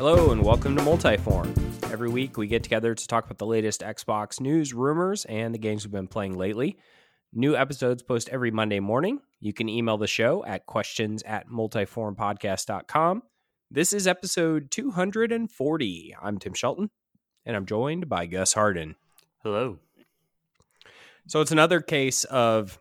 Hello and welcome to Multiform. Every week we get together to talk about the latest Xbox news, rumors, and the games we've been playing lately. New episodes post every Monday morning. You can email the show at questions@multiformpodcast.com. This is episode 240. I'm Tim Shelton, and I'm joined by Gus Hardin. Hello. So it's another case of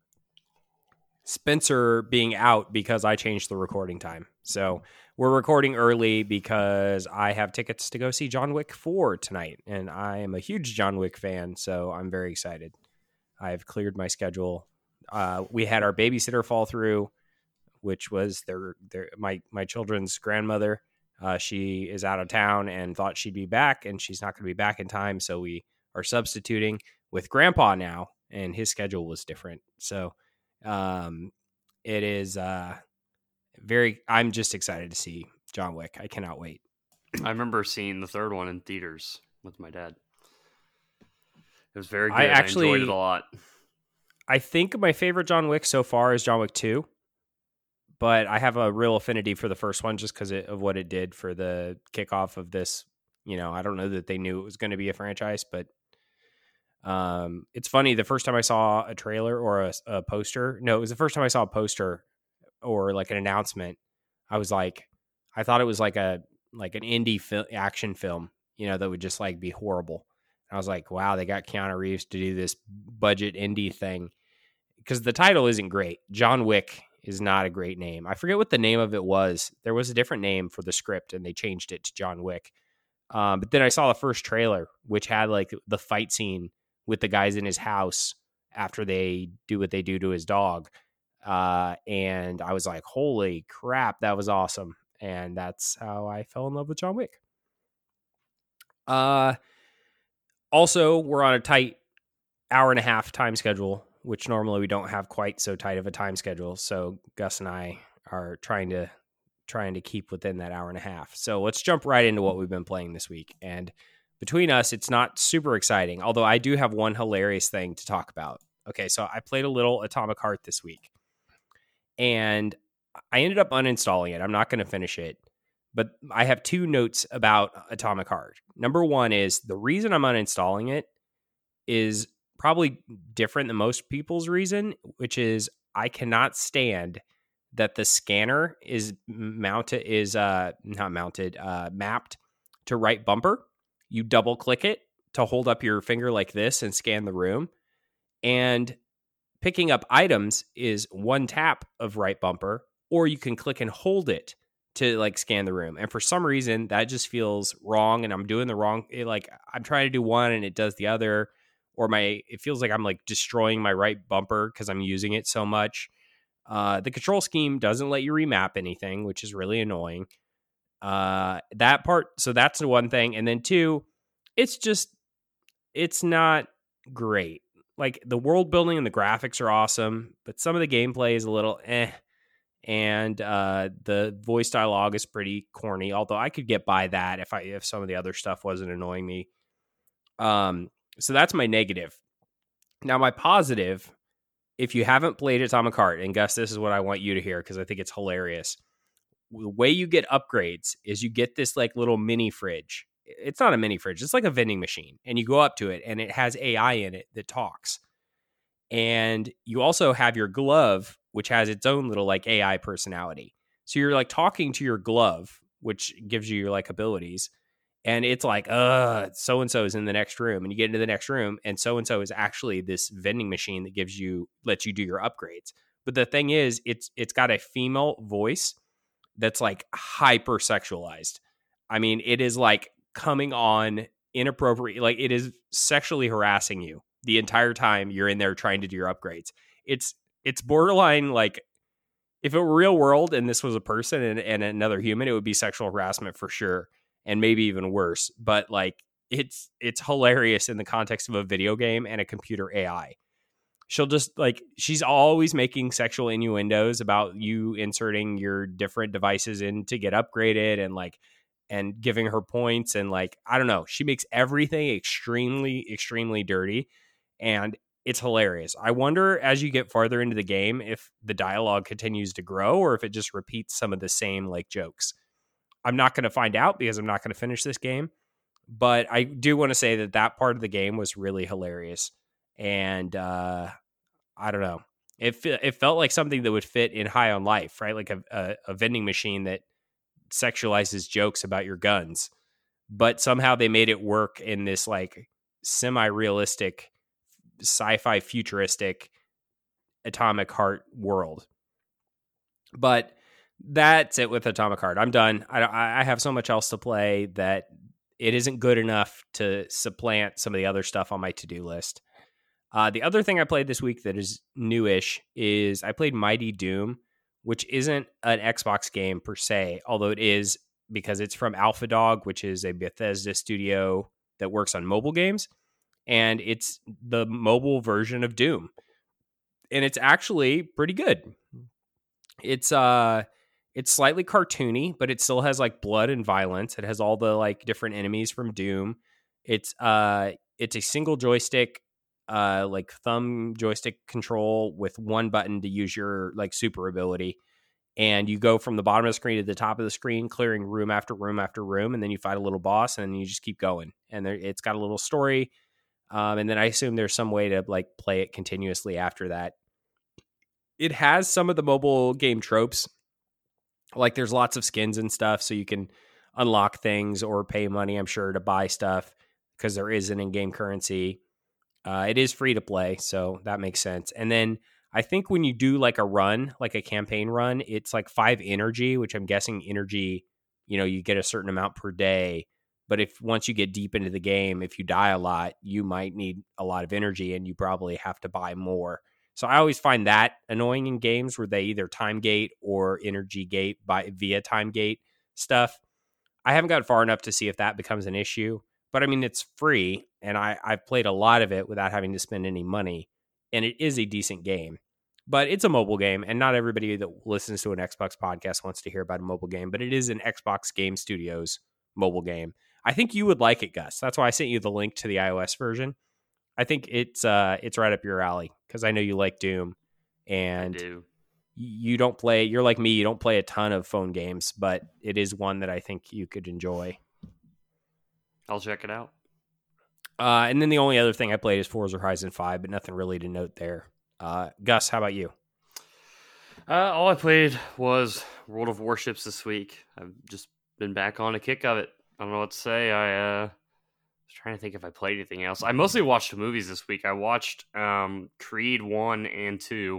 Spencer being out because I changed the recording time. So we're recording early because I have tickets to go see John Wick 4 tonight, and I am a huge John Wick fan, so I'm very excited. I've cleared my schedule. We had our babysitter fall through, which was my children's grandmother. She is out of town and thought she'd be back, and she's not going to be back in time, so we are substituting with Grandpa now, and his schedule was different. So it is I'm just excited to see John Wick. I cannot wait. I remember seeing the third one in theaters with my dad. It was very good. I enjoyed it a lot. I think my favorite John Wick so far is John Wick 2, but I have a real affinity for the first one just because of what it did for the kickoff of this. You know, I don't know that they knew it was going to be a franchise, but it's funny. The first time I saw a trailer or a poster, no, it was the first time I saw a poster or like an announcement. I thought it was like an indie action film, you know, that would just like be horrible. I was like, wow, they got Keanu Reeves to do this budget indie thing, because the title isn't great. John Wick is not a great name. I forget what the name of it was. There was a different name for the script and they changed it to John Wick. But then I saw the first trailer, which had like the fight scene with the guys in his house after they do what they do to his dog. And I was like, holy crap, that was awesome. And that's how I fell in love with John Wick. Also, we're on a tight hour and a half time schedule, which normally we don't have quite so tight of a time schedule. So Gus and I are trying to keep within that hour and a half. So let's jump right into what we've been playing this week. And between us, it's not super exciting, although I do have one hilarious thing to talk about. Okay, so I played a little Atomic Heart this week, and I ended up uninstalling it. I'm not going to finish it, but I have two notes about Atomic Heart. Number one is the reason I'm uninstalling it is probably different than most people's reason, which is I cannot stand that the scanner is mapped to right bumper. You double click it to hold up your finger like this and scan the room. And picking up items is one tap of right bumper, or you can click and hold it to like scan the room. And for some reason that just feels wrong, and I'm doing the wrong, I'm trying to do one and it does the other, or it feels like I'm like destroying my right bumper because I'm using it so much. The control scheme doesn't let you remap anything, which is really annoying. That part. So that's the one thing. And then two, it's not great. Like the world building and the graphics are awesome, but some of the gameplay is a little and the voice dialogue is pretty corny, although I could get by that if some of the other stuff wasn't annoying me. So that's my negative. Now my positive, if you haven't played Atomic Heart, and Gus, this is what I want you to hear because I think it's hilarious. The way you get upgrades is you get this like little mini fridge. It's not a mini fridge. It's like a vending machine, and you go up to it and it has AI in it that talks. And you also have your glove, which has its own little like AI personality. So you're like talking to your glove, which gives you your like abilities. And it's like, so-and-so is in the next room. And you get into the next room, and so-and-so is actually this vending machine that lets you do your upgrades. But the thing is, it's got a female voice that's like hyper sexualized. I mean, it is like coming on inappropriate, like it is sexually harassing you the entire time you're in there trying to do your upgrades. It's borderline like, if it were real world and this was a person and another human, it would be sexual harassment for sure, and maybe even worse. But like it's hilarious in the context of a video game and a computer AI. She'll just like, she's always making sexual innuendos about you inserting your different devices in to get upgraded, and giving her points, and like, I don't know, she makes everything extremely, extremely dirty, and it's hilarious. I wonder as you get farther into the game if the dialogue continues to grow or if it just repeats some of the same like jokes. I'm not going to find out because I'm not going to finish this game. But I do want to say that part of the game was really hilarious. And I don't know. It felt like something that would fit in High on Life, right? Like a vending machine that sexualizes jokes about your guns. But somehow they made it work in this like semi-realistic, sci-fi futuristic Atomic Heart world. But that's it with Atomic Heart. I'm done. I have so much else to play that it isn't good enough to supplant some of the other stuff on my to-do list. The other thing I played this week that is newish is I played Mighty Doom, which isn't an Xbox game per se, although it is because it's from AlphaDog, which is a Bethesda studio that works on mobile games. And it's the mobile version of Doom. And it's actually pretty good. It's slightly cartoony, but it still has like blood and violence. It has all the like different enemies from Doom. It's a single joystick, like thumb joystick control with one button to use your like super ability. And you go from the bottom of the screen to the top of the screen, clearing room after room after room, and then you fight a little boss, and you just keep going. And it's got a little story, and then I assume there's some way to like play it continuously after that. It has some of the mobile game tropes. Like there's lots of skins and stuff, so you can unlock things or pay money, I'm sure, to buy stuff because there is an in-game currency. It is free to play, so that makes sense. And then I think when you do like a run, like a campaign run, it's like 5 energy, which I'm guessing energy, you get a certain amount per day. But if once you get deep into the game, if you die a lot, you might need a lot of energy and you probably have to buy more. So I always find that annoying in games where they either time gate or energy gate via time gate stuff. I haven't got far enough to see if that becomes an issue. But I mean, it's free, and I've played a lot of it without having to spend any money. And it is a decent game. But it's a mobile game, and not everybody that listens to an Xbox podcast wants to hear about a mobile game. But it is an Xbox Game Studios mobile game. I think you would like it, Gus. That's why I sent you the link to the iOS version. I think it's right up your alley because I know you like Doom, and I do. You don't play. You're like me. You don't play a ton of phone games, but it is one that I think you could enjoy. I'll check it out. And then the only other thing I played is Forza Horizon 5, but nothing really to note there. Gus, how about you? All I played was World of Warships this week. I've just been back on a kick of it. I don't know what to say. I was trying to think if I played anything else. I mostly watched movies this week. I watched Creed 1 and 2,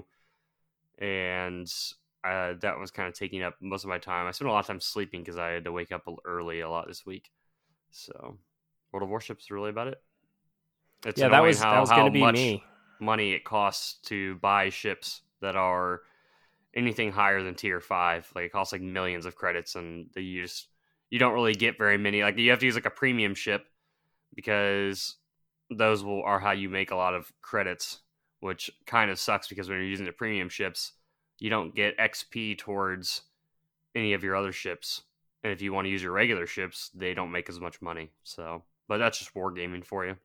and that was kind of taking up most of my time. I spent a lot of time sleeping because I had to wake up early a lot this week. So, World of Warships is really about it. It's that was going to be much me. Money it costs to buy ships that are anything higher than tier 5. Like it costs like millions of credits, and you don't really get very many. Like you have to use like a premium ship because those are how you make a lot of credits, which kind of sucks because when you're using the premium ships, you don't get XP towards any of your other ships. And if you want to use your regular ships, they don't make as much money. So, but that's just wargaming for you.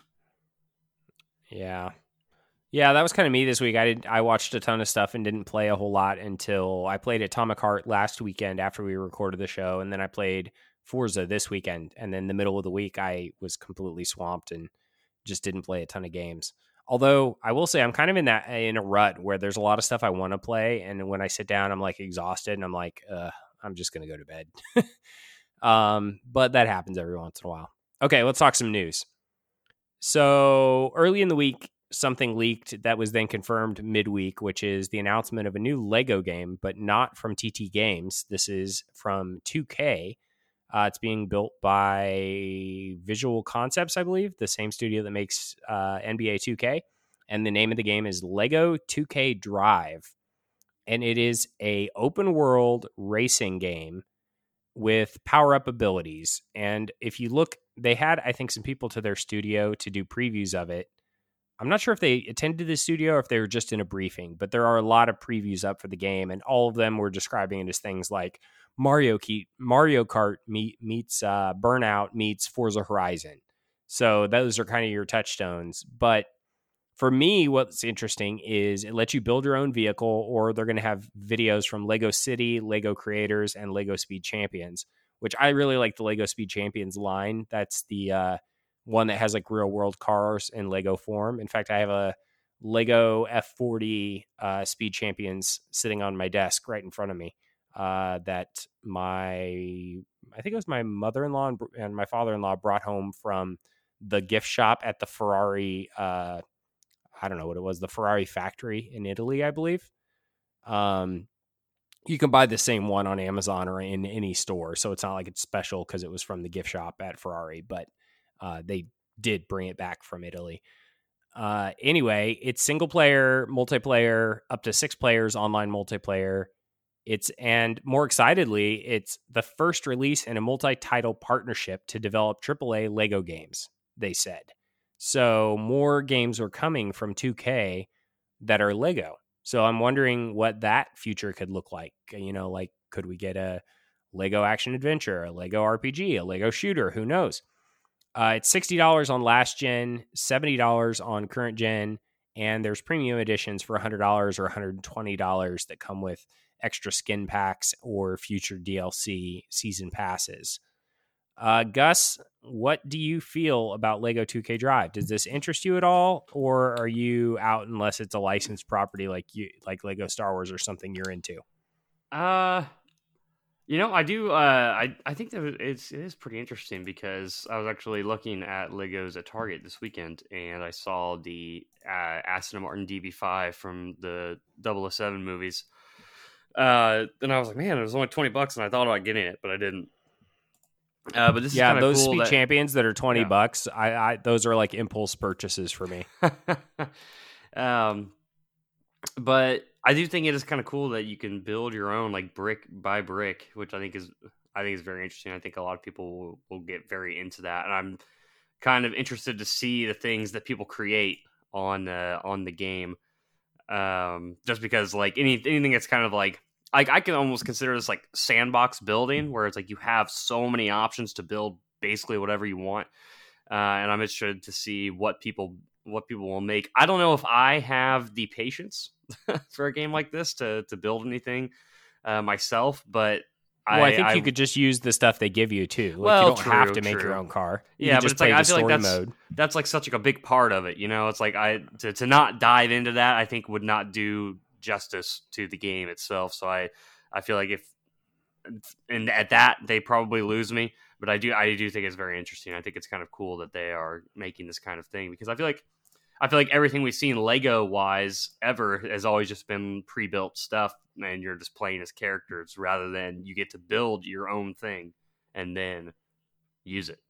Yeah. Yeah, that was kind of me this week. I watched a ton of stuff and didn't play a whole lot until I played Atomic Heart last weekend after we recorded the show, and then I played Forza this weekend, and then the middle of the week I was completely swamped and just didn't play a ton of games. Although I will say I'm kind of in a rut where there's a lot of stuff I want to play, and when I sit down I'm like exhausted and I'm like I'm just going to go to bed. But that happens every once in a while. Okay, let's talk some news. So early in the week, something leaked that was then confirmed midweek, which is the announcement of a new Lego game, but not from TT Games. This is from 2K. It's being built by Visual Concepts, I believe, the same studio that makes NBA 2K. And the name of the game is Lego 2K Drive. And it is a open world racing game with power-up abilities. And if you look, they had, I think, some people to their studio to do previews of it. I'm not sure if they attended the studio or if they were just in a briefing, but there are a lot of previews up for the game, and all of them were describing it as things like Mario Kart meets Burnout meets Forza Horizon. So those are kind of your touchstones. But for me, what's interesting is it lets you build your own vehicle, or they're going to have videos from Lego City, Lego Creators, and Lego Speed Champions, which I really like the Lego Speed Champions line. That's the one that has like real world cars in Lego form. In fact, I have a Lego F40 Speed Champions sitting on my desk right in front of me. That I think it was my mother-in-law and my father-in-law brought home from the gift shop at the Ferrari. I don't know what it was, the Ferrari factory in Italy, I believe. You can buy the same one on Amazon or in any store, so it's not like it's special because it was from the gift shop at Ferrari, but they did bring it back from Italy. Anyway, it's single player, multiplayer, up to 6 players, online multiplayer. And more excitedly, it's the first release in a multi-title partnership to develop AAA Lego games, they said. So more games are coming from 2K that are Lego. So I'm wondering what that future could look like. You know, like, could we get a Lego action adventure, a Lego RPG, a Lego shooter? Who knows? It's $60 on last gen, $70 on current gen, and there's premium editions for $100 or $120 that come with extra skin packs or future DLC season passes. Gus, what do you feel about Lego 2K Drive? Does this interest you at all, or are you out unless it's a licensed property like Lego Star Wars or something you're into? I do. I think that it is pretty interesting because I was actually looking at Legos at Target this weekend, and I saw the Aston Martin DB5 from the 007 movies. And I was like, man, it was only $20, and I thought about getting it, but I didn't. But this is kind of those cool. Speed Champions that are $20. I those are like impulse purchases for me. But I do think it is kind of cool that you can build your own like brick by brick, which I think is very interesting. I think a lot of people will get very into that, and I'm kind of interested to see the things that people create on the game. Just because like anything that's kind of like I can almost consider this like sandbox building, where it's like you have so many options to build basically whatever you want. And I'm interested to see what people will make. I don't know if I have the patience for a game like this to build anything myself, but I think you could just use the stuff they give you too. Like, you don't have to make your own car. You but just it's like I feel like that's like such like a big part of it. You know, it's like to not dive into that, I think would not do justice to the game itself. So I feel like and at that they probably lose me. But I do think it's very interesting. I think it's kind of cool that they are making this kind of thing, because I feel like everything we've seen Lego wise ever has always just been pre-built stuff, and you're just playing as characters rather than you get to build your own thing and then use it.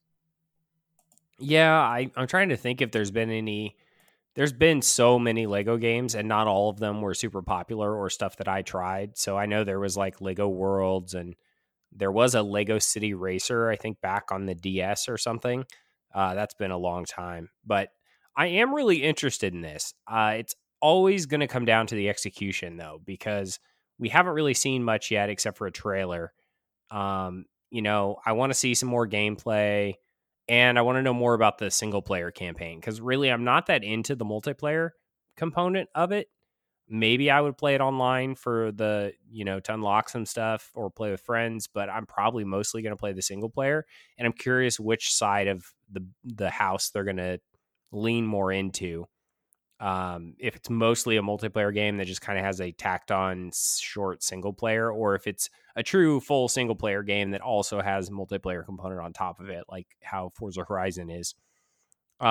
Yeah, I'm trying to think if there's been any. There's been so many Lego games, and not all of them were super popular or stuff that I tried. So I know there was like Lego Worlds, and there was a Lego City Racer, I think back on the DS or something. That's been a long time. But I am really interested in this. It's always going to come down to the execution, though, because we haven't really seen much yet except for a trailer. I want to see some more gameplay. And I want to know more about the single player campaign, because really I'm not that into the multiplayer component of it. Maybe I would play it online for to unlock some stuff or play with friends, but I'm probably mostly going to play the single player. And I'm curious which side of the house they're going to lean more into. If it's mostly a multiplayer game that just kind of has a tacked on short single player, or if it's a true full single player game that also has multiplayer component on top of it, like how Forza Horizon is. But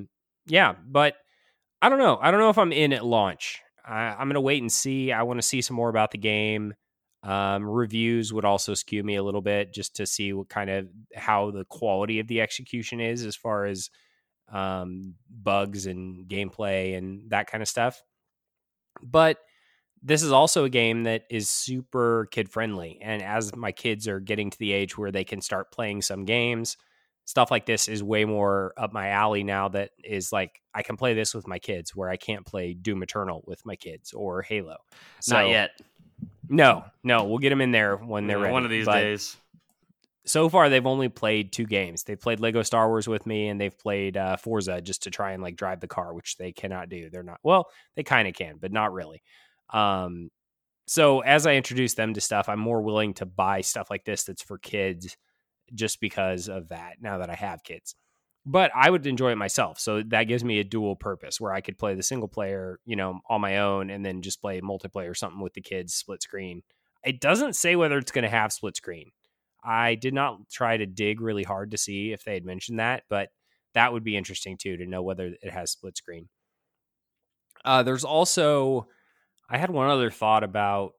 I don't know. I don't know if I'm in at launch. I'm going to wait and see. I want to see some more about the game. Reviews would also skew me a little bit, just to see what kind of how the quality of the execution is as far as bugs and gameplay and that kind of stuff. But this is also a game that is super kid friendly, and as my kids are getting to the age where they can start playing some games, stuff like this is way more up my alley now. That is like, I can play this with my kids where I can't play Doom Eternal with my kids or Halo. So, not yet. No, we'll get them in there when they're ready. One of these days. So far, they've only played 2 games. They've played Lego Star Wars with me, and they've played Forza just to try and like drive the car, which they cannot do. They're not, well, they kind of can, but not really. So as I introduce them to stuff, I'm more willing to buy stuff like this that's for kids just because of that, now that I have kids. But I would enjoy it myself. So that gives me a dual purpose where I could play the single player, on my own, and then just play multiplayer or something with the kids split screen. It doesn't say whether it's going to have split screen. I did not try to dig really hard to see if they had mentioned that, but that would be interesting too, to know whether it has split screen. There's also, I had one other thought about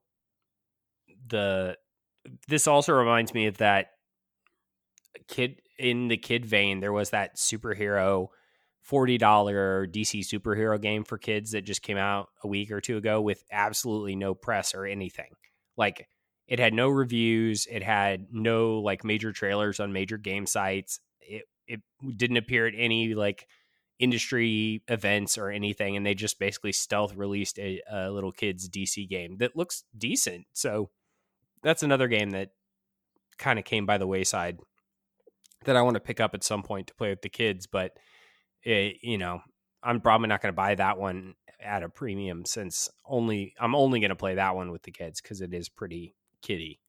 this also reminds me of that kid in the kid vein. There was that superhero $40 DC superhero game for kids that just came out a week or two ago with absolutely no press or anything. Like, it had no reviews. It had no like major trailers on major game sites. It didn't appear at any like industry events or anything. And they just basically stealth released a little kids DC game that looks decent. So that's another game that kind of came by the wayside that I want to pick up at some point to play with the kids. But I'm probably not going to buy that one at a premium, since I'm only going to play that one with the kids because it is pretty kiddie.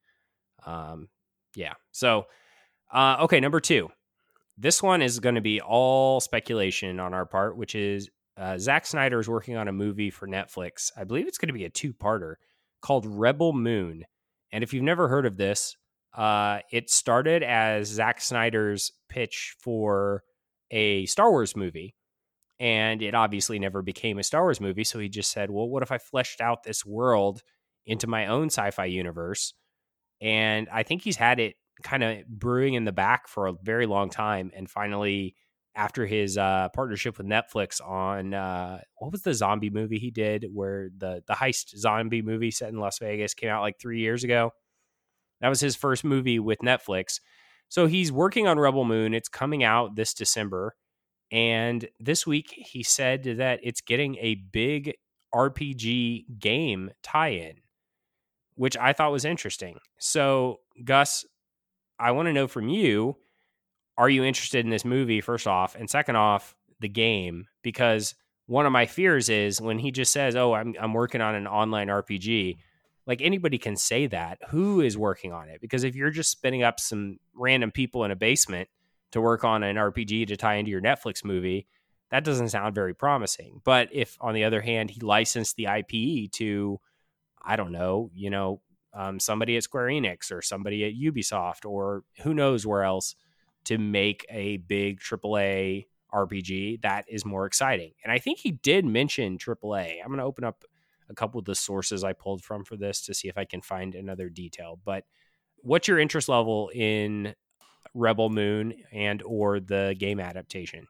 Yeah. So, okay, number 2. This one is going to be all speculation on our part, which is Zack Snyder is working on a movie for Netflix. I believe it's going to be a 2-parter called Rebel Moon. And if you've never heard of this, it started as Zack Snyder's pitch for a Star Wars movie. And it obviously never became a Star Wars movie. So he just said, well, what if I fleshed out this world into my own sci-fi universe? And I think he's had it kind of brewing in the back for a very long time. And finally, after his partnership with Netflix on what was the zombie movie he did, where the heist zombie movie set in Las Vegas came out like 3 years ago. That was his first movie with Netflix. So he's working on Rebel Moon. It's coming out this December. And this week he said that it's getting a big RPG game tie-in, which I thought was interesting. So, Gus, I want to know from you, are you interested in this movie, first off? And second off, the game? Because one of my fears is when he just says, oh, I'm working on an online RPG, like anybody can say that. Who is working on it? Because if you're just spinning up some random people in a basement to work on an RPG to tie into your Netflix movie, that doesn't sound very promising. But if, on the other hand, he licensed the IP to, I don't know, somebody at Square Enix or somebody at Ubisoft or who knows where else to make a big AAA RPG, that is more exciting. And I think he did mention AAA. I'm going to open up a couple of the sources I pulled from for this to see if I can find another detail. But what's your interest level in Rebel Moon and or the game adaptation?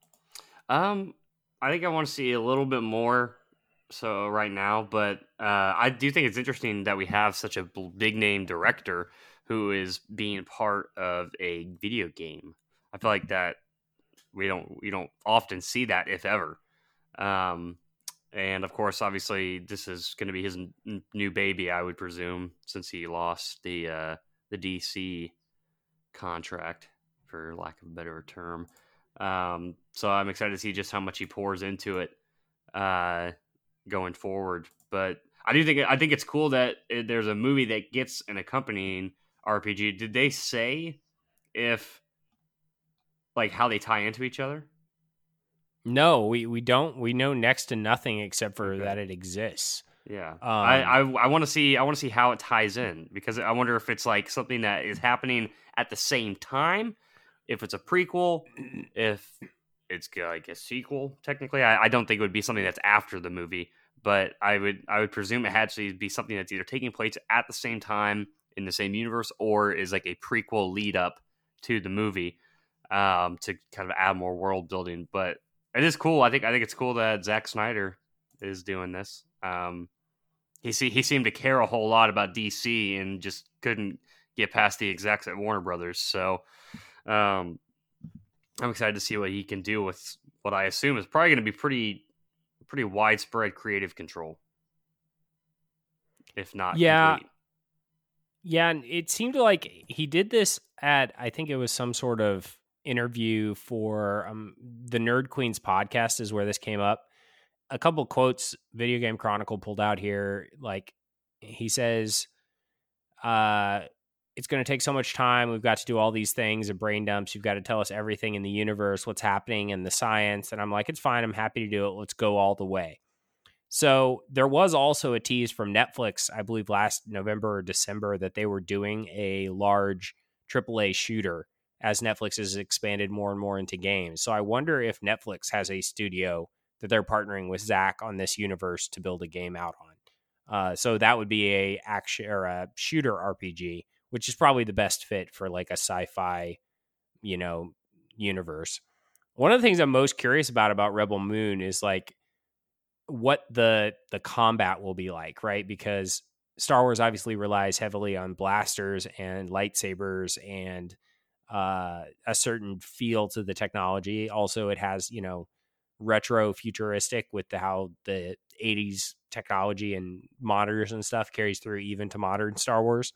I think I want to see a little bit more so right now, but I do think it's interesting that we have such a big name director who is being part of a video game. I feel like that we don't often see that, if ever. And of course, obviously, this is going to be his new baby, I would presume, since he lost the DC contract, for lack of a better term. So I'm excited to see just how much he pours into it going forward. But I think it's cool that there's a movie that gets an accompanying RPG. Did they say if like how they tie into each other? No, we don't. We know next to nothing except for that it exists. Yeah, I want to see how it ties in, because I wonder if it's like something that is happening at the same time, if it's a prequel, if it's like a sequel. Technically, I don't think it would be something that's after the movie, but I would presume it had to be something that's either taking place at the same time in the same universe, or is like a prequel lead up to the movie, to kind of add more world building. But it is cool. I think it's cool that Zack Snyder is doing this. He seemed to care a whole lot about DC and just couldn't get past the execs at Warner Brothers. So I'm excited to see what he can do with what I assume is probably going to be pretty widespread creative control, if not complete. Yeah, and it seemed like he did this at, I think it was some sort of interview for the Nerd Queens podcast is where this came up. A couple quotes Video Game Chronicle pulled out here, like he says, it's going to take so much time. We've got to do all these things and brain dumps. You've got to tell us everything in the universe, what's happening in the science. And I'm like, it's fine. I'm happy to do it. Let's go all the way. So there was also a tease from Netflix, I believe last November or December, that they were doing a large AAA shooter as Netflix has expanded more and more into games. So I wonder if Netflix has a studio that they're partnering with Zach on this universe to build a game out on. So that would be a action or a shooter RPG, which is probably the best fit for like a sci-fi, universe. One of the things I'm most curious about Rebel Moon is like what the combat will be like, right? Because Star Wars obviously relies heavily on blasters and lightsabers and a certain feel to the technology. Also, it has, retro futuristic with how the 80s technology and monitors and stuff carries through even to modern Star Wars.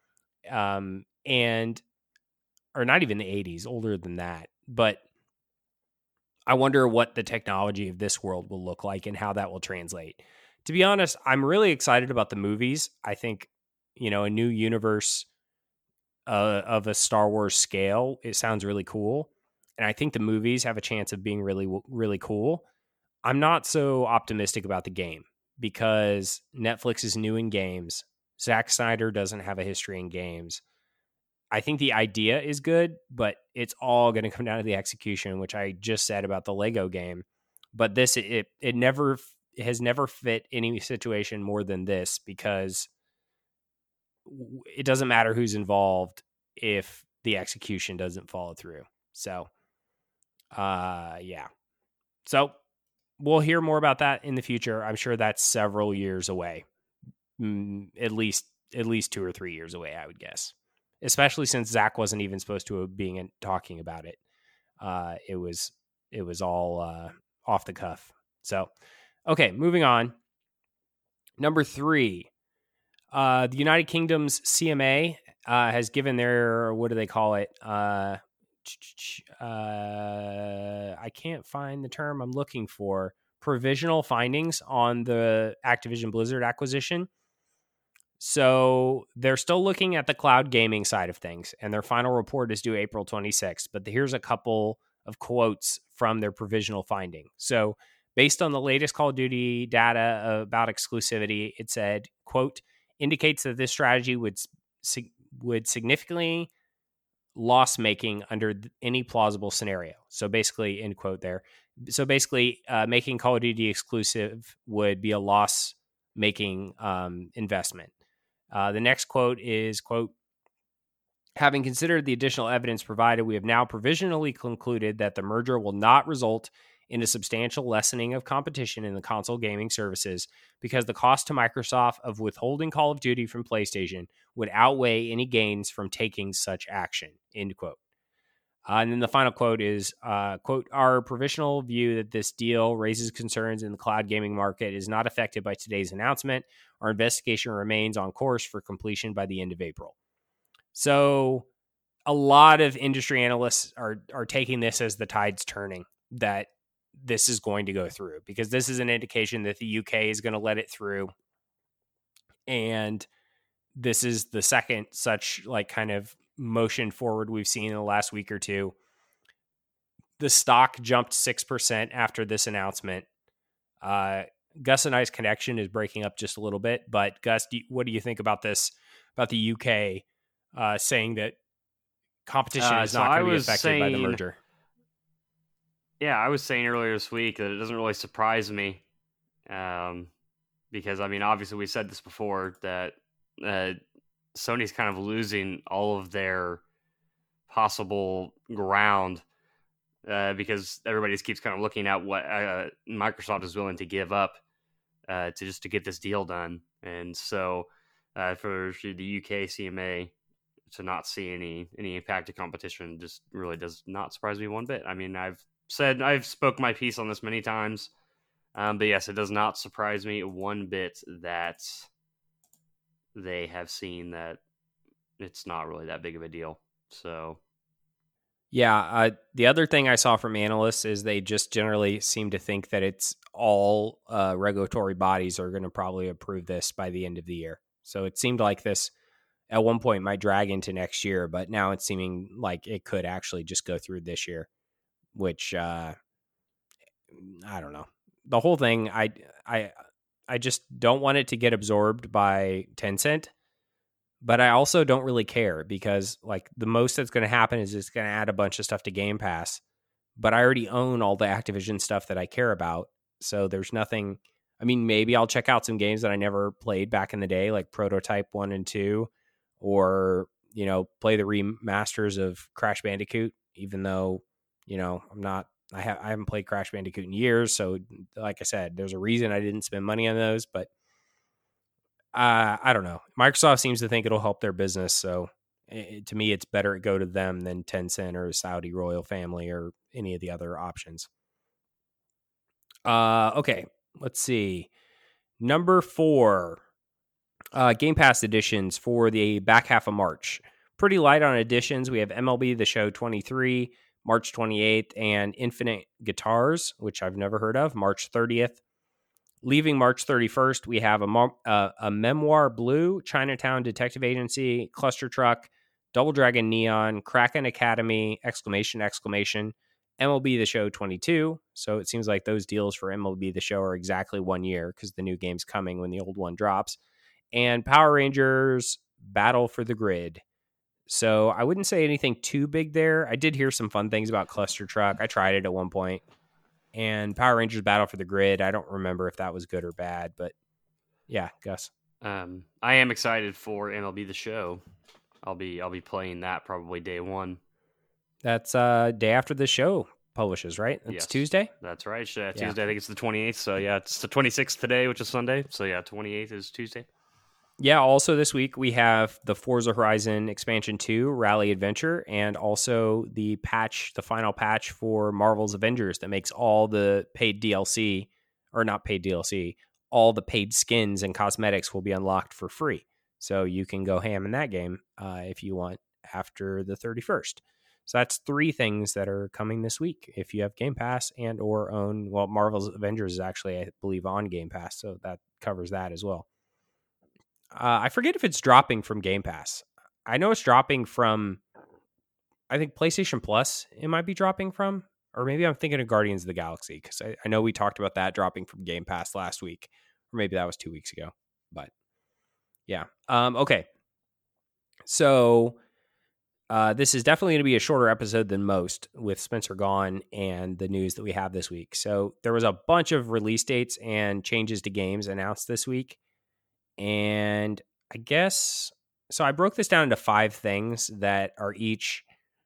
Or not even the 80s, older than that. But I wonder what the technology of this world will look like and how that will translate. To be honest, I'm really excited about the movies. I think, a new universe of a Star Wars scale, it sounds really cool. And I think the movies have a chance of being really, really cool. I'm not so optimistic about the game because Netflix is new in games. Zack Snyder doesn't have a history in games. I think the idea is good, but it's all going to come down to the execution, which I just said about the Lego game. But this, it has never fit any situation more than this because it doesn't matter who's involved if the execution doesn't follow through. So, yeah. So we'll hear more about that in the future. I'm sure that's several years away, at least 2 or 3 years away, I would guess. Especially since Zach wasn't even supposed to have been talking about it. It was all off the cuff. So, okay, moving on. Number 3, the United Kingdom's CMA has given their, what do they call it? I can't find the term I'm looking for. Provisional findings on the Activision Blizzard acquisition. So they're still looking at the cloud gaming side of things, and their final report is due April 26th. But here's a couple of quotes from their provisional finding. So based on the latest Call of Duty data about exclusivity, it said, quote, indicates that this strategy would significantly loss-making under any plausible scenario. So basically, end quote there. So basically, making Call of Duty exclusive would be a loss-making investment. The next quote is, quote, having considered the additional evidence provided, we have now provisionally concluded that the merger will not result in a substantial lessening of competition in the console gaming services because the cost to Microsoft of withholding Call of Duty from PlayStation would outweigh any gains from taking such action, end quote. And then the final quote is, quote, our provisional view that this deal raises concerns in the cloud gaming market is not affected by today's announcement. Our investigation remains on course for completion by the end of April. So a lot of industry analysts are taking this as the tide's turning, that this is going to go through, because this is an indication that the UK is going to let it through. And this is the second such like kind of motion forward we've seen in the last week or two. The stock jumped 6% after this announcement. Gus and I's connection is breaking up just a little bit, but Gus, what do you think about this, about the UK saying that competition is not going to be affected by the merger? Yeah, I was saying earlier this week that it doesn't really surprise me, because, I mean, obviously we said this before, that Sony's kind of losing all of their possible ground, because everybody just keeps kind of looking at what Microsoft is willing to give up to get this deal done. And so for the UK CMA to not see any impact to competition just really does not surprise me one bit. I mean, I've spoke my piece on this many times, but yes, it does not surprise me one bit that they have seen that it's not really that big of a deal. So, yeah, the other thing I saw from analysts is they just generally seem to think that it's all regulatory bodies are going to probably approve this by the end of the year. So it seemed like this at one point might drag into next year, but now it's seeming like it could actually just go through this year, which I don't know. The whole thing, I just don't want it to get absorbed by Tencent, but I also don't really care because like the most that's going to happen is it's going to add a bunch of stuff to Game Pass, but I already own all the Activision stuff that I care about. So there's nothing. I mean, maybe I'll check out some games that I never played back in the day, like Prototype 1 and 2, or, play the remasters of Crash Bandicoot, even though, I haven't played Crash Bandicoot in years. So like I said, there's a reason I didn't spend money on those, but I don't know. Microsoft seems to think it'll help their business. So to me, it's better to go to them than Tencent or Saudi royal family or any of the other options. Okay, let's see. Number 4, Game Pass editions for the back half of March. Pretty light on editions. We have MLB The Show 23, March 28th, and Infinite Guitars, which I've never heard of, March 30th. Leaving March 31st, we have a Memoir Blue, Chinatown Detective Agency, Cluster Truck, Double Dragon Neon, Kraken Academy, ! MLB The Show 22. So it seems like those deals for MLB The Show are exactly 1 year because the new game's coming when the old one drops. And Power Rangers Battle for the Grid. So I wouldn't say anything too big there. I did hear some fun things about Cluster Truck. I tried it at one point. And Power Rangers Battle for the Grid, I don't remember if that was good or bad, but yeah, Gus. I am excited for MLB The Show. I'll be playing that probably day one. That's day after the show publishes, right? It's Yes, Tuesday? That's right. Tuesday, I think it's the 28th. So yeah, it's the 26th today, which is Sunday. So yeah, 28th is Tuesday. Yeah, also this week we have the Forza Horizon Expansion 2 Rally Adventure, and also the final patch for Marvel's Avengers that makes all the paid DLC, or not paid DLC, all the paid skins and cosmetics will be unlocked for free. So you can go ham in that game if you want after the 31st. So that's 3 things that are coming this week if you have Game Pass and or own, well, Marvel's Avengers is actually, I believe, on Game Pass, so that covers that as well. I forget if it's dropping from Game Pass. I know it's dropping from, I think, PlayStation Plus it might be dropping from, or maybe I'm thinking of Guardians of the Galaxy, because I know we talked about that dropping from Game Pass last week, or maybe that was 2 weeks ago, but yeah. Okay. So this is definitely going to be a shorter episode than most with Spencer gone and the news that we have this week. So there was a bunch of release dates and changes to games announced this week. And I guess, so I broke this down into 5 things that are each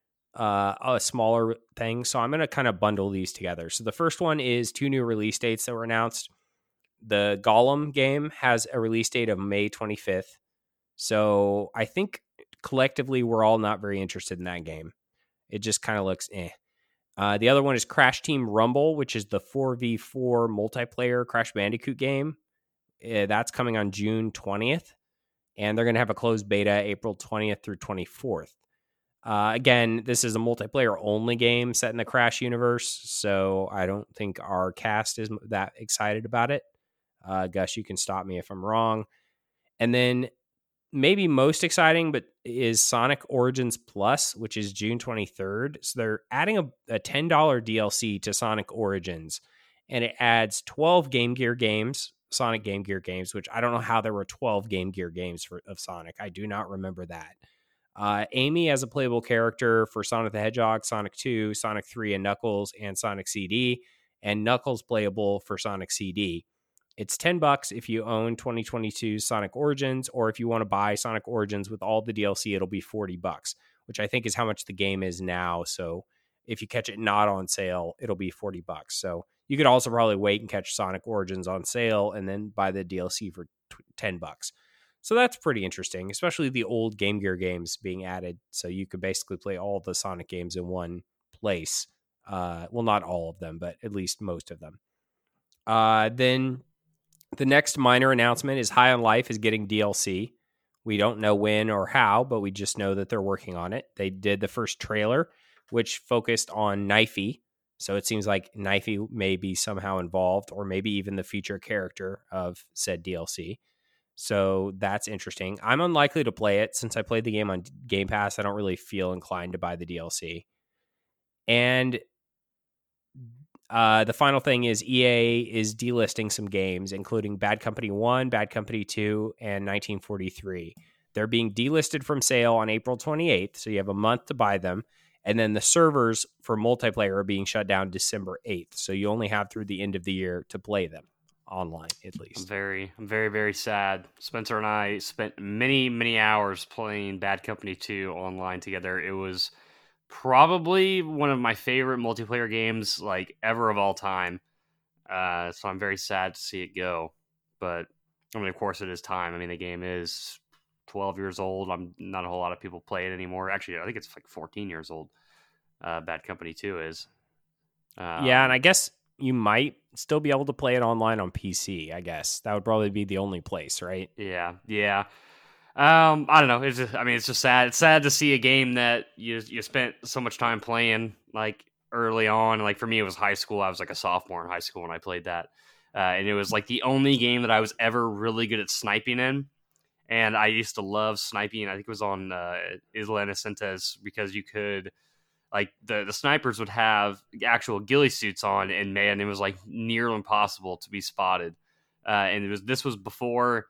a smaller thing. So I'm going to kind of bundle these together. So the first one is 2 new release dates that were announced. The Gollum game has a release date of May 25th. So I think collectively we're all not very interested in that game. It just kind of looks eh. The other one is Crash Team Rumble, which is the 4v4 multiplayer Crash Bandicoot game. That's coming on June 20th, and they're going to have a closed beta April 20th through 24th. Again, this is a multiplayer-only game set in the Crash universe, so I don't think our cast is that excited about it. Gus, you can stop me if I'm wrong. And then maybe most exciting, but is Sonic Origins Plus, which is June 23rd. So they're adding a $10 DLC to Sonic Origins, and it adds 12 Game Gear games, Sonic Game Gear games, which I don't know how there were 12 Game Gear games of Sonic. I do not remember that. Amy as a playable character for Sonic the Hedgehog, Sonic 2, Sonic 3, and Knuckles, and Sonic CD, and Knuckles playable for Sonic CD. It's $10 if you own 2022 Sonic Origins, or if you want to buy Sonic Origins with all the DLC, it'll be $40, which I think is how much the game is now. So if you catch it not on sale, it'll be $40. So you could also probably wait and catch Sonic Origins on sale and then buy the DLC for $10. So that's pretty interesting, especially the old Game Gear games being added. So you could basically play all the Sonic games in one place. Well, not all of them, but at least most of them. Then the next minor announcement is High on Life is getting DLC. We don't know when or how, but we just know that they're working on it. They did the first trailer, which focused on Knifey. So it seems like Knifey may be somehow involved, or maybe even the feature character of said DLC. So that's interesting. I'm unlikely to play it since I played the game on Game Pass. I don't really feel inclined to buy the DLC. And the final thing is EA is delisting some games, including Bad Company 1, Bad Company 2, and 1943. They're being delisted from sale on April 28th, so you have a month to buy them. And then the servers for multiplayer are being shut down December 8th, so you only have through the end of the year to play them online, at least. I'm very, very sad. Spencer and I spent many, many hours playing Bad Company 2 online together. It was probably one of my favorite multiplayer games like ever of all time. So I'm very sad to see it go. But I mean, of course, it is time. I mean, the game is 12 years old. I'm not a whole lot of people play it anymore. Actually, I think it's like 14 years old. Bad Company 2 is. Yeah, and I guess you might still be able to play it online on PC, I guess. That would probably be the only place, right? Yeah. I don't know. It's just sad. It's sad to see a game that you spent so much time playing like early on. Like for me, it was high school. I was like a sophomore in high school when I played that, and it was like the only game that I was ever really good at sniping in. And I used to love sniping. I think it was on Isla Inocentes because you could, like, the snipers would have actual ghillie suits on, and man, it was like near impossible to be spotted. And this was before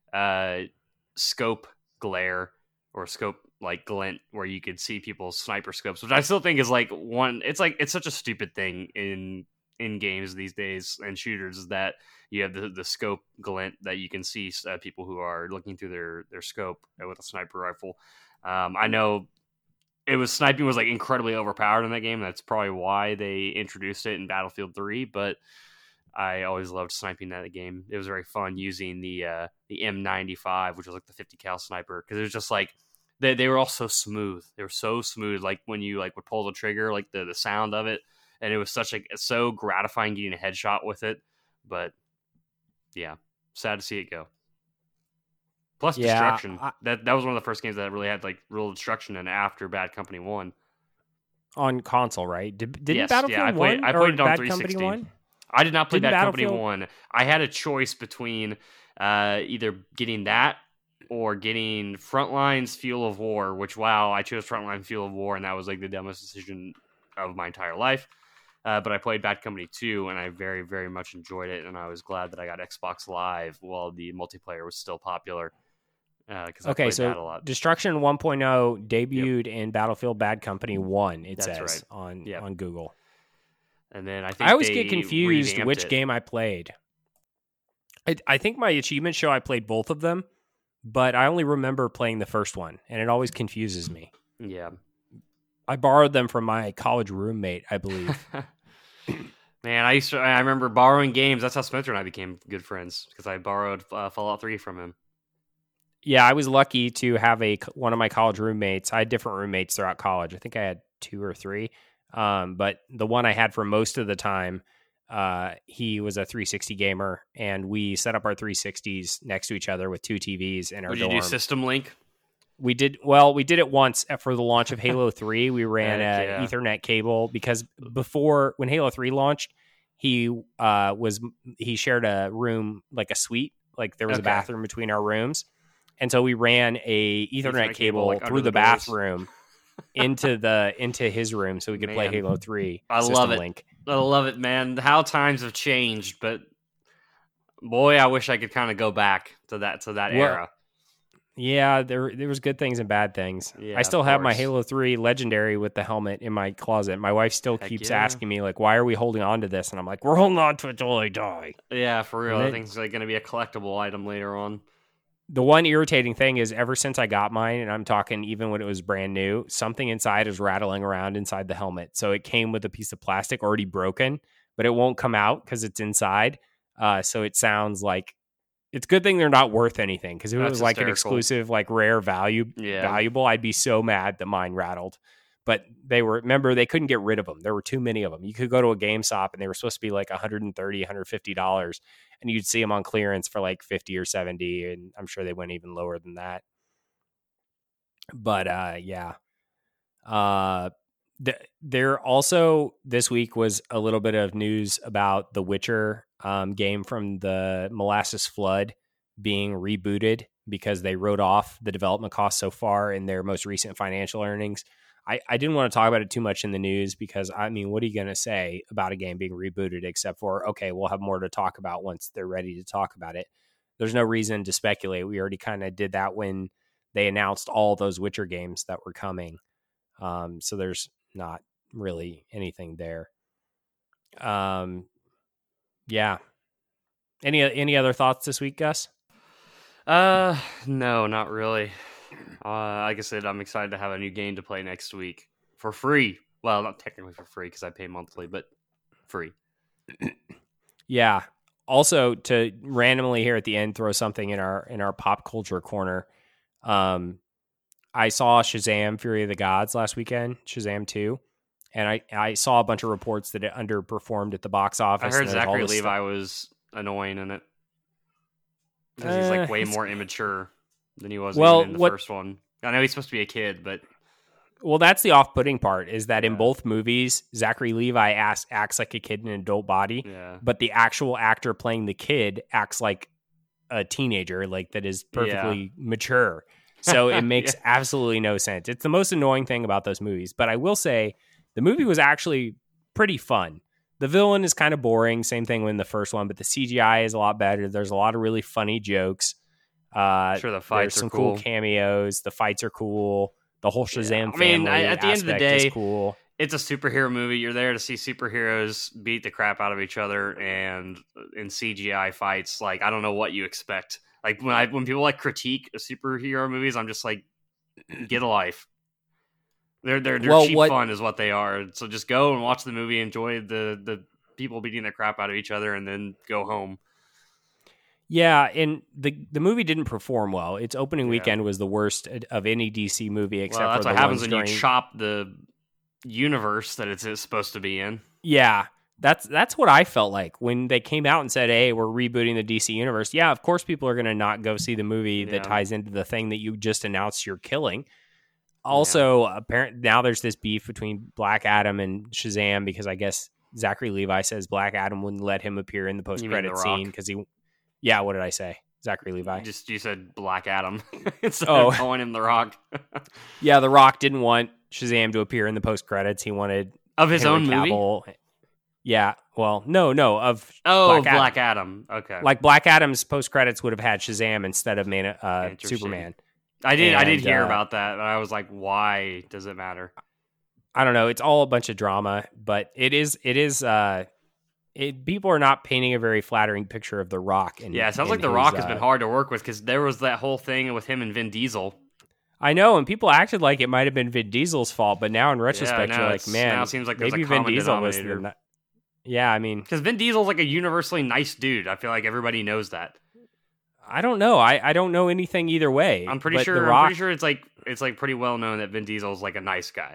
scope glare or scope like glint, where you could see people's sniper scopes, which I still think is like it's such a stupid thing in games these days and shooters, is that you have the scope glint that you can see people who are looking through their scope with a sniper rifle. I know sniping was like incredibly overpowered in that game. That's probably why they introduced it in Battlefield 3, but I always loved sniping that game. It was very fun using the M95, which was like the 50 cal sniper, because it was just like they were all so smooth. They were so smooth, like when you like would pull the trigger, like the sound of it, and it was so gratifying getting a headshot with it. But yeah, sad to see it go. Plus destruction. That was one of the first games that really had like real destruction in after Bad Company 1 on console, right? Didn't yes, Battlefield 1 I played it on Bad 360. Company 1? I did not play Bad Company 1. I had a choice between either getting that or getting Frontlines Fuel of War, which, wow, I chose Frontline Fuel of War, and that was like the dumbest decision of my entire life. But I played Bad Company 2, and I very, very much enjoyed it, and I was glad that I got Xbox Live while the multiplayer was still popular. Okay, so Destruction 1.0 debuted in Battlefield Bad Company 1, it says on Google. And then I always get confused which game I played. I think my achievement show I played both of them, but I only remember playing the first one, and it always confuses me. Yeah. I borrowed them from my college roommate, I believe. Man, I remember borrowing games. That's how Spencer and I became good friends, because I borrowed Fallout 3 from him. Yeah, I was lucky to have one of my college roommates. I had different roommates throughout college. I think I had 2 or 3. But the one I had for most of the time, he was a 360 gamer, and we set up our 360s next to each other with 2 TVs in our dorm. Did you do System Link? We did it once for the launch of Halo 3. We ran an Ethernet cable, because before, when Halo 3 launched, he shared a room, like a suite, like there was a bathroom between our rooms. And so we ran a Ethernet cable like through the bathroom into his room so we could play Halo 3. I love it. Link. I love it, man. How times have changed, but boy, I wish I could kind of go back to that era. Yeah, there was good things and bad things. Yeah, I still have my Halo 3 Legendary with the helmet in my closet. My wife still keeps asking me, like, why are we holding on to this? And I'm like, we're holding on to it till I die. Yeah, for real. I think it's like going to be a collectible item later on. The one irritating thing is, ever since I got mine, and I'm talking even when it was brand new, something inside is rattling around inside the helmet. So it came with a piece of plastic already broken, but it won't come out because it's inside. So it sounds like, it's a good thing they're not worth anything, because if it was like an exclusive, like rare valuable, I'd be so mad that mine rattled. But they couldn't get rid of them. There were too many of them. You could go to a GameStop and they were supposed to be like $130, $150, and you'd see them on clearance for like $50 or $70, and I'm sure they went even lower than that. But yeah. There also this week was a little bit of news about the Witcher game from the Molasses Flood being rebooted because they wrote off the development costs so far in their most recent financial earnings. I didn't want to talk about it too much in the news because, I mean, what are you going to say about a game being rebooted except for, okay, we'll have more to talk about once they're ready to talk about it. There's no reason to speculate. We already kind of did that when they announced all those Witcher games that were coming. So there's not really anything there. Yeah. Any other thoughts this week, Gus? No, not really. Like I said, I'm excited to have a new game to play next week for free. Well, not technically for free because I pay monthly, but free. Yeah. Also, to randomly here at the end throw something in our pop culture corner. I saw Shazam: Fury of the Gods last weekend, Shazam 2, and I saw a bunch of reports that it underperformed at the box office. I heard Zachary Levi was annoying in it because he's like way more immature than he was in the first one. I know he's supposed to be a kid, but that's the off-putting part is that in both movies, Zachary Levi acts like a kid in an adult body, but the actual actor playing the kid acts like a teenager, like that is perfectly mature. So it makes absolutely no sense. It's the most annoying thing about those movies. But I will say the movie was actually pretty fun. The villain is kind of boring. Same thing with the first one, but the CGI is a lot better. There's a lot of really funny jokes. Sure, the fights there's some are cool cameos. The fights are cool. The whole Shazam family at the end of the day, is cool. It's a superhero movie. You're there to see superheroes beat the crap out of each other, and in CGI fights, like I don't know what you expect. Like when people like critique superhero movies, I'm just like, get a life. They're cheap fun is what they are. So just go and watch the movie, enjoy the people beating the crap out of each other, and then go home. Yeah, and the movie didn't perform well. Its opening weekend was the worst of any DC movie except for that's the what happens when during... you chop the universe that it's supposed to be in. Yeah, that's what I felt like when they came out and said, "Hey, we're rebooting the DC universe." Yeah, of course people are going to not go see the movie that ties into the thing that you just announced you're killing. Also, apparently now there's this beef between Black Adam and Shazam because I guess Zachary Levi says Black Adam wouldn't let him appear in the post-credit scene because he... Yeah, what did I say? Zachary Levi. You said Black Adam instead of calling him The Rock. Yeah, The Rock didn't want Shazam to appear in the post credits. He wanted of his Henry own Cavill. Movie. Yeah, well, no, of Black Adam. Okay, like Black Adam's post credits would have had Shazam instead of Superman. I did hear about that, but I was like, why does it matter? I don't know. It's all a bunch of drama, but it is. People are not painting a very flattering picture of The Rock. It sounds like The Rock has been hard to work with because there was that whole thing with him and Vin Diesel. I know, and people acted like it might have been Vin Diesel's fault, but now in retrospect, you're like, man, now it seems like maybe Vin Diesel was the... Yeah, I mean... Because Vin Diesel's like a universally nice dude. I feel like everybody knows that. I don't know. I don't know anything either way. I'm pretty sure it's like pretty well known that Vin Diesel's like a nice guy.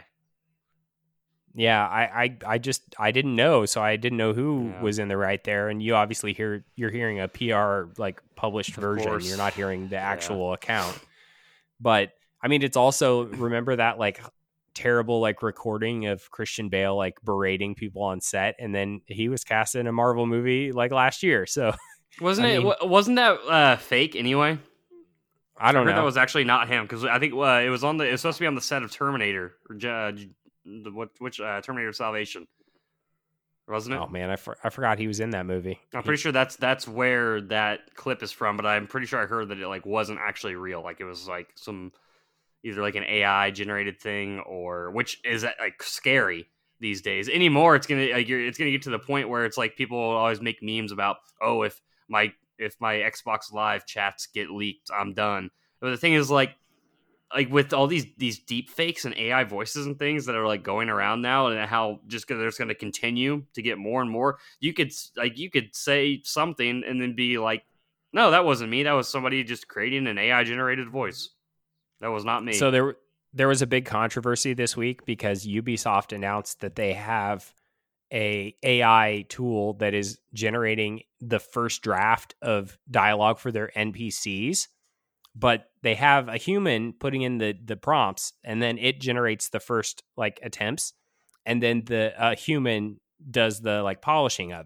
Yeah, I didn't know, so I didn't know who was in the right there. And you obviously you're hearing a PR like published version. Course. You're not hearing the actual account. But I mean, it's also remember that like terrible like recording of Christian Bale like berating people on set, and then he was cast in a Marvel movie like last year. So wasn't that fake anyway? I don't know. That was actually not him because I think it was supposed to be on the set of Terminator or which Terminator Salvation, wasn't it? Oh man, I forgot he was in that movie. I'm pretty sure that's where that clip is from, but I'm pretty sure I heard that it like wasn't actually real. Like it was like some either like an AI generated thing or which is like scary these days. Anymore, it's gonna get to the point where it's like people always make memes about if my Xbox Live chats get leaked, I'm done. But the thing is like with all these deep fakes and AI voices and things that are like going around now, and how there's going to continue to get more and more. You could say something and then be like, "No, that wasn't me. That was somebody just creating an AI generated voice. That was not me." So there was a big controversy this week because Ubisoft announced that they have a AI tool that is generating the first draft of dialogue for their NPCs. But they have a human putting in the prompts, and then it generates the first like attempts, and then the human does the like polishing of it.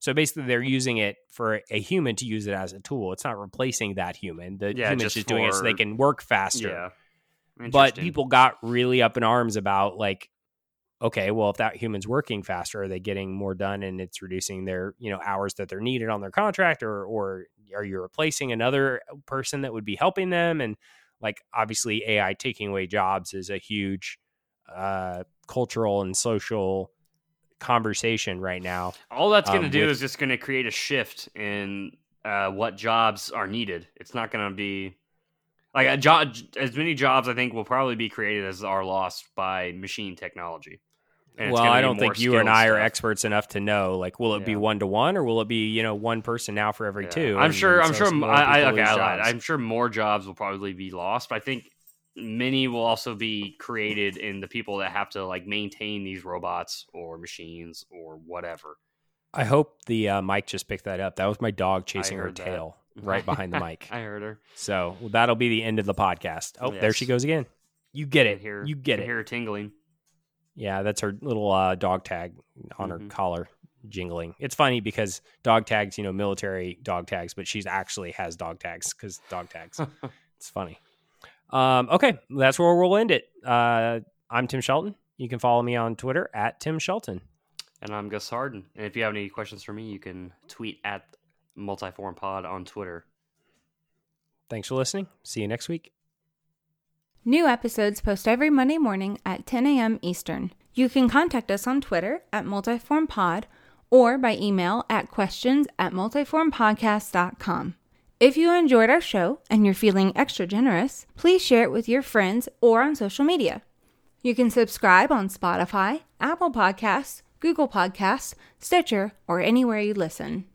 So basically, they're using it for a human to use it as a tool. It's not replacing that human. The human's just doing it so they can work faster. Yeah. But people got really up in arms about like, okay, well, if that human's working faster, are they getting more done and it's reducing their, hours that they're needed on their contract, or are you replacing another person that would be helping them? And like, obviously AI taking away jobs is a huge cultural and social conversation right now. All that's going to do is just going to create a shift in what jobs are needed. It's not going to be like as many jobs I think will probably be created as are lost by machine technology. Well, I don't think you and I are experts enough to know. Like, will it be 1-to-1, or will it be one person now for every two? I'm sure more jobs will probably be lost. But I think many will also be created in the people that have to like maintain these robots or machines or whatever. I hope the mic just picked that up. That was my dog chasing her tail right behind the mic. I heard her. So that'll be the end of the podcast. Oh, yes. There she goes again. You get it. You get it. Hear her tingling. Yeah, that's her little dog tag on her collar jingling. It's funny because dog tags, military dog tags, but she actually has dog tags because dog tags. It's funny. Okay, that's where we'll end it. I'm Tim Shelton. You can follow me on Twitter at Tim Shelton. And I'm Gus Harden. And if you have any questions for me, you can tweet at Multiform Pod on Twitter. Thanks for listening. See you next week. New episodes post every Monday morning at 10 a.m. Eastern. You can contact us on Twitter at MultiformPod or by email at questions@multiformpodcast.com. If you enjoyed our show and you're feeling extra generous, please share it with your friends or on social media. You can subscribe on Spotify, Apple Podcasts, Google Podcasts, Stitcher, or anywhere you listen.